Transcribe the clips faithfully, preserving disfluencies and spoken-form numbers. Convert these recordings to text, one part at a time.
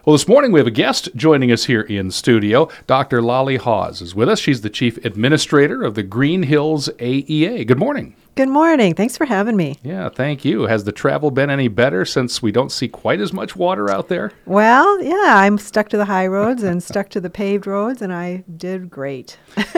Well, this morning we have a guest joining us here in studio. Doctor Lolly Hawes is with us. She's the Chief Administrator of the Green Hills A E A. Good morning. Good morning. Thanks for having me. Yeah, thank you. Has the travel been any better since we don't see quite as much water out there? Well, yeah, I'm stuck to the high roads and stuck to the paved roads, and I did great.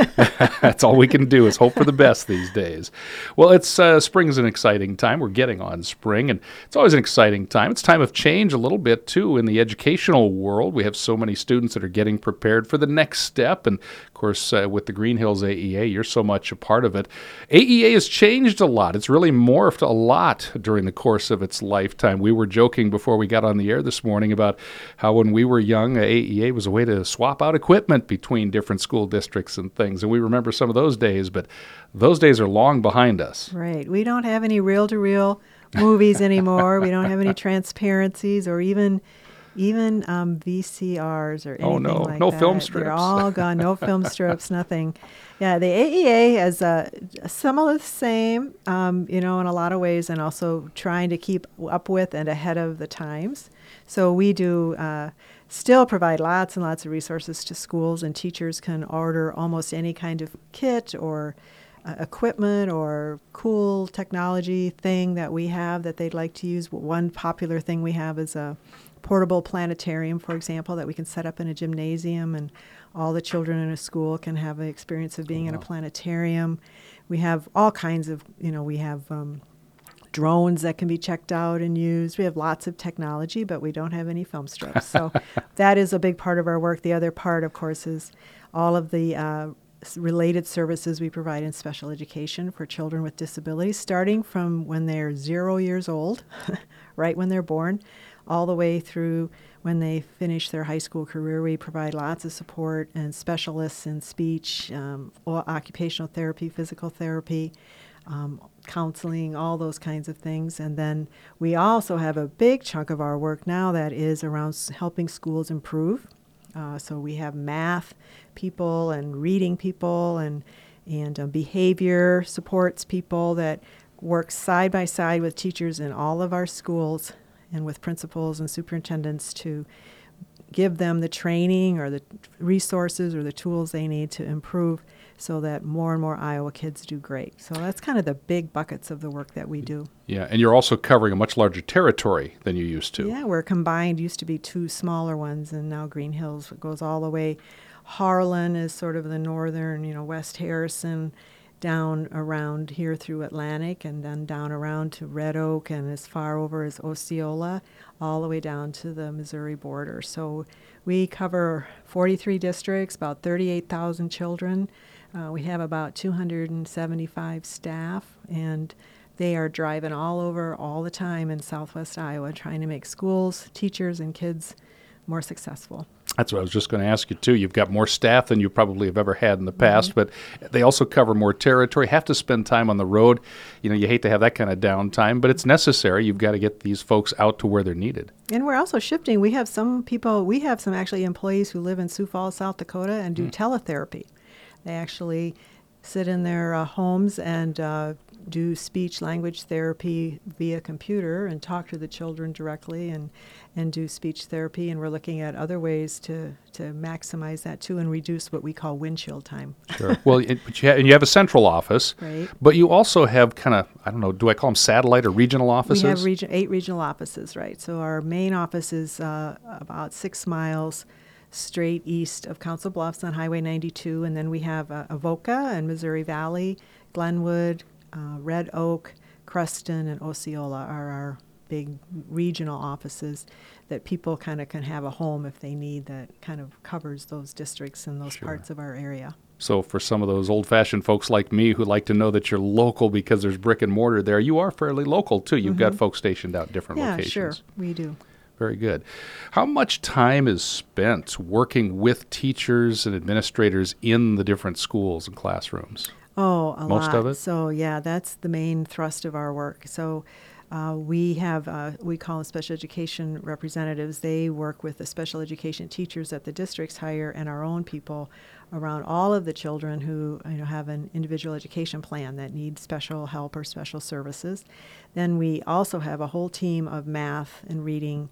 That's all we can do is hope for the best these days. Well, it's uh, spring's an exciting time. We're getting on spring, and it's always an exciting time. It's time of change a little bit, too, in the educational world. We have so many students that are getting prepared for the next step, and, of course, uh, with the Green Hills A E A, you're so much a part of it. A E A has changed a lot. It's really morphed a lot during the course of its lifetime. We were joking before we got on the air this morning about how when we were young, A E A was a way to swap out equipment between different school districts and things, and we remember some of those days, but those days are long behind us. Right. We don't have any reel-to-reel movies anymore. We don't have any transparencies or even even um, V C Rs or anything oh, no. like no that. film strips. They're all gone. No film strips, nothing. Yeah, the A E A has uh, some of the same, um, you know, in a lot of ways, and also trying to keep up with and ahead of the times. So we do uh, still provide lots and lots of resources to schools, and teachers can order almost any kind of kit or uh, equipment or cool technology thing that we have that they'd like to use. One popular thing we have is a portable planetarium, for example, that we can set up in a gymnasium, and all the children in a school can have the experience of being oh, wow. in a planetarium. We have all kinds of, you know, we have um, drones that can be checked out and used. We have lots of technology, but we don't have any film strips. So that is a big part of our work. The other part, of course, is all of the uh, related services we provide in special education for children with disabilities, starting from when they're zero years old, right when they're born, all the way through when they finish their high school career. We provide lots of support and specialists in speech, um, occupational therapy, physical therapy, um, counseling, all those kinds of things. And then we also have a big chunk of our work now that is around s- helping schools improve. Uh, so we have math people and reading people and, and uh, behavior supports people that work side by side with teachers in all of our schools and with principals and superintendents to give them the training or the resources or the tools they need to improve so that more and more Iowa kids do great. So that's kind of the big buckets of the work that we do. Yeah, and you're also covering a much larger territory than you used to. Yeah, we're combined. Used to be two smaller ones, and now Green Hills goes all the way. Harlan is sort of the northern, you know, West Harrison, down around here through Atlantic, and then down around to Red Oak, and as far over as Osceola, all the way down to the Missouri border. So we cover forty-three districts, about thirty-eight thousand children. Uh, we have about two hundred seventy-five staff, and they are driving all over all the time in southwest Iowa, trying to make schools, teachers, and kids more successful. That's what I was just going to ask you, too. You've got more staff than you probably have ever had in the past, mm-hmm. but they also cover more territory, have to spend time on the road. You know, you hate to have that kind of downtime, but it's necessary. You've got to get these folks out to where they're needed. And we're also shifting. We have some people, we have some actually employees who live in Sioux Falls, South Dakota, and do mm. teletherapy. They actually sit in their uh, homes and uh, do speech language therapy via computer and talk to the children directly and, and do speech therapy. And we're looking at other ways to, to maximize that too and reduce what we call windshield time. Sure. Well, it, but you, ha- you have a central office, right. But you also have kind of, I don't know, do I call them satellite or regional offices? We have region, eight regional offices, right. So our main office is uh, about six miles straight east of Council Bluffs on Highway ninety-two, and then we have uh, Avoca and Missouri Valley, Glenwood, uh, Red Oak, Creston, and Osceola are our big regional offices that people kind of can have a home if they need that kind of covers those districts and those sure. parts of our area. So for some of those old-fashioned folks like me who like to know that you're local because there's brick and mortar there, you are fairly local, too. You've mm-hmm. got folks stationed out in different yeah, locations. Yeah, sure, we do. Very good. How much time is spent working with teachers and administrators in the different schools and classrooms? Oh, a Most lot. of it? So, yeah, that's the main thrust of our work. So uh, we have, uh, we call them special education representatives. They work with the special education teachers that the districts hire and our own people around all of the children who you know, have an individual education plan that need special help or special services. Then we also have a whole team of math and reading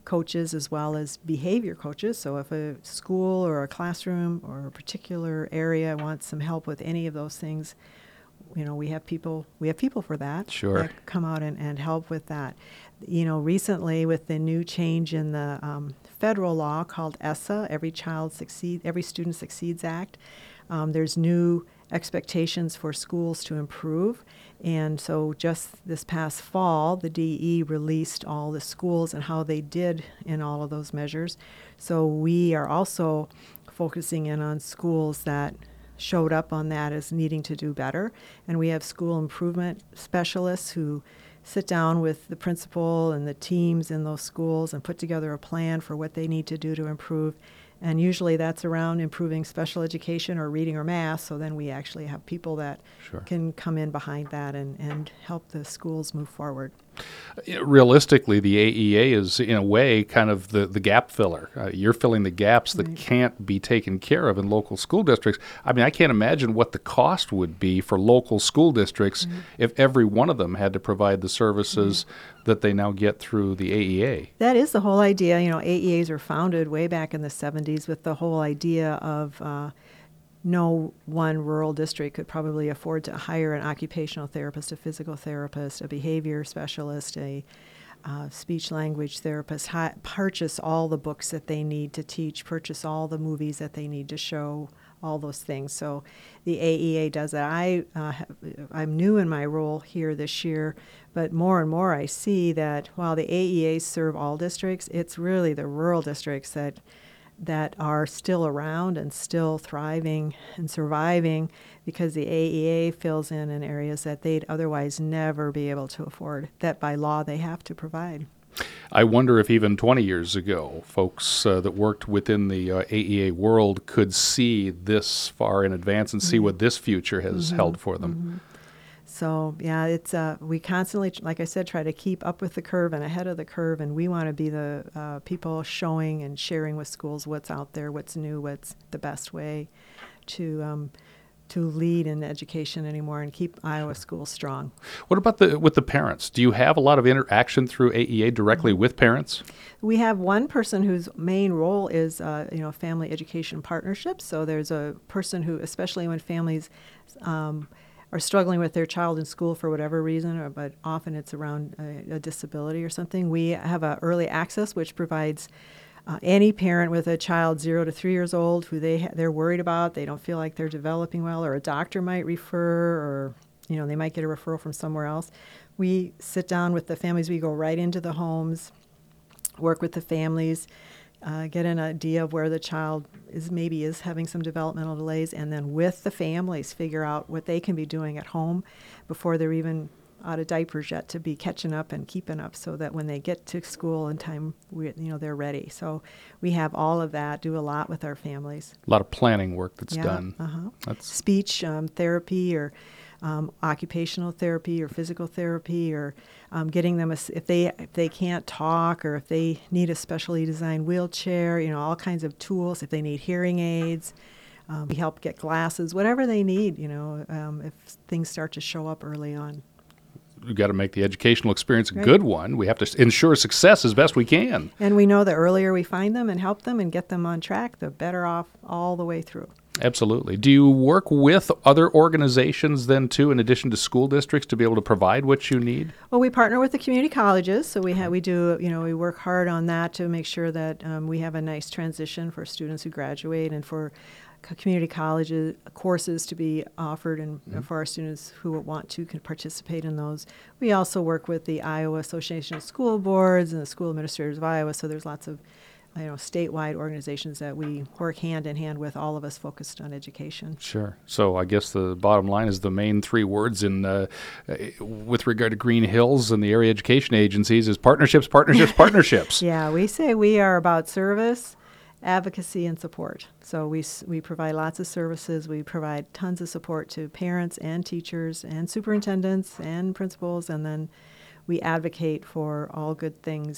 coaches as well as behavior coaches. So if a school or a classroom or a particular area wants some help with any of those things, you know, we have people we have people for that. Sure. That come out and, and help with that. You know, recently with the new change in the um, federal law called ESSA, Every Child Succeed, Every Student Succeeds Act, um, there's new expectations for schools to improve. And so just this past fall, the D E released all the schools and how they did in all of those measures. So we are also focusing in on schools that showed up on that as needing to do better. And we have school improvement specialists who sit down with the principal and the teams in those schools and put together a plan for what they need to do to improve. And usually that's around improving special education or reading or math. So then we actually have people that Sure. can come in behind that and, and help the schools move forward. Realistically, the A E A is, in a way, kind of the, the gap filler. Uh, you're filling the gaps that Right. can't be taken care of in local school districts. I mean, I can't imagine what the cost would be for local school districts Mm-hmm. if every one of them had to provide the services that they now get through the A E A. That is the whole idea. You know, A E As were founded way back in the seventies with the whole idea of uh, no one rural district could probably afford to hire an occupational therapist, a physical therapist, a behavior specialist, a uh, speech language therapist, hi- purchase all the books that they need to teach, purchase all the movies that they need to show, all those things. So the A E A does that. I, uh, have, I'm new in my role here this year, but more and more I see that while the A E As serve all districts, it's really the rural districts that that are still around and still thriving and surviving because the A E A fills in in areas that they'd otherwise never be able to afford, that by law they have to provide. I wonder if even twenty years ago, folks uh, that worked within the uh, A E A world could see this far in advance and see what this future has held for them. So yeah, it's uh, we constantly, like I said, try to keep up with the curve and ahead of the curve, and we want to be the uh, people showing and sharing with schools what's out there, what's new, what's the best way to um, to lead in education anymore and keep Iowa schools strong. What about the with the parents? Do you have a lot of interaction through A E A directly with parents? We have one person whose main role is, uh, you know, family education partnerships. So there's a person who, especially when families um, are struggling with their child in school for whatever reason, or, but often it's around a, a disability or something. We have a early access, which provides uh, any parent with a child zero to three years old who they ha- they're worried about, they don't feel like they're developing well, or a doctor might refer, or you know they might get a referral from somewhere else. We sit down with the families. We go right into the homes, work with the families, uh, get an idea of where the child is maybe is having some developmental delays, and then with the families figure out what they can be doing at home before they're even out of diapers yet to be catching up and keeping up, so that when they get to school in time, we, you know, they're ready. So we have all of that, do a lot with our families. A lot of planning work that's Yeah, done. uh-huh. That's Speech um, therapy or um, occupational therapy or physical therapy, or um, getting them a s if they if they can't talk, or if they need a specially designed wheelchair, you know, all kinds of tools. If they need hearing aids, um, we help get glasses, whatever they need. You know, um, if things start to show up early on. we've got to make the educational experience a Right. good one. We have to s- ensure success as best we can. And we know the earlier we find them and help them and get them on track, the better off all the way through. Absolutely. Do you work with other organizations then too, in addition to school districts, to be able to provide what you need? Well, we partner with the community colleges, so we have we do you know we work hard on that to make sure that um, we have a nice transition for students who graduate, and for co- community colleges courses to be offered, and uh, for our students who want to can participate in those. We also work with the Iowa Association of School Boards and the School Administrators of Iowa. So there's lots of you know statewide organizations that we work hand in hand with, all of us focused on education. Sure. So I guess the bottom line is the main three words in uh, uh, with regard to Green Hills and the area education agencies is partnerships, partnerships, partnerships. Yeah, we say we are about service, advocacy, and support. So we s- we provide lots of services. We provide tons of support to parents and teachers and superintendents and principals, and then we advocate for all good things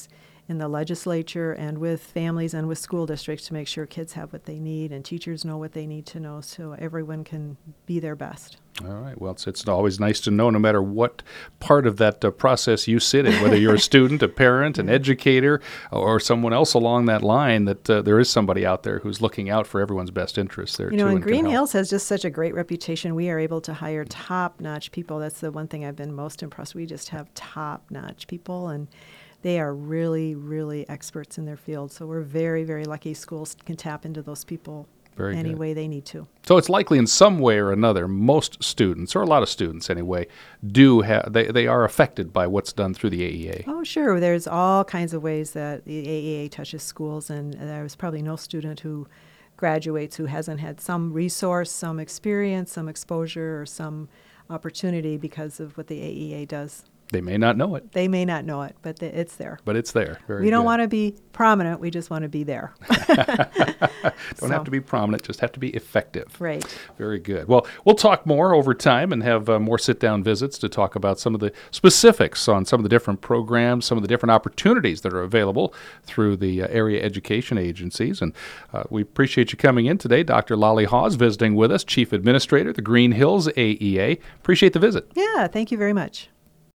in the legislature and with families and with school districts to make sure kids have what they need and teachers know what they need to know so everyone can be their best. All right. Well, it's, it's always nice to know, no matter what part of that uh, process you sit in, whether you're a student, a parent, an educator, or someone else along that line, that uh, there is somebody out there who's looking out for everyone's best interests there, You know, too. and and can Green help. Hills has just such a great reputation. We are able to hire top-notch people. That's the one thing I've been most impressed. We just have top-notch people, and they are really, really experts in their field. So we're very, very lucky schools can tap into those people Very any good. way they need to. So it's likely in some way or another, most students, or a lot of students anyway, do have they, they are affected by what's done through the A E A. Oh, sure. There's all kinds of ways that the A E A touches schools, and there's probably no student who graduates who hasn't had some resource, some experience, some exposure, or some opportunity because of what the A E A does. They may not know it, They may not know it, but the, it's there. but it's there. Very We don't good. want to be prominent. We just want to be there. Don't have to be prominent, just have to be effective. Right. Very good. Well, we'll talk more over time and have uh, more sit-down visits to talk about some of the specifics on some of the different programs, some of the different opportunities that are available through the uh, area education agencies. And uh, we appreciate you coming in today. Doctor Lolly Hawes visiting with us, Chief Administrator, the Green Hills A E A. Appreciate the visit. Yeah, thank you very much.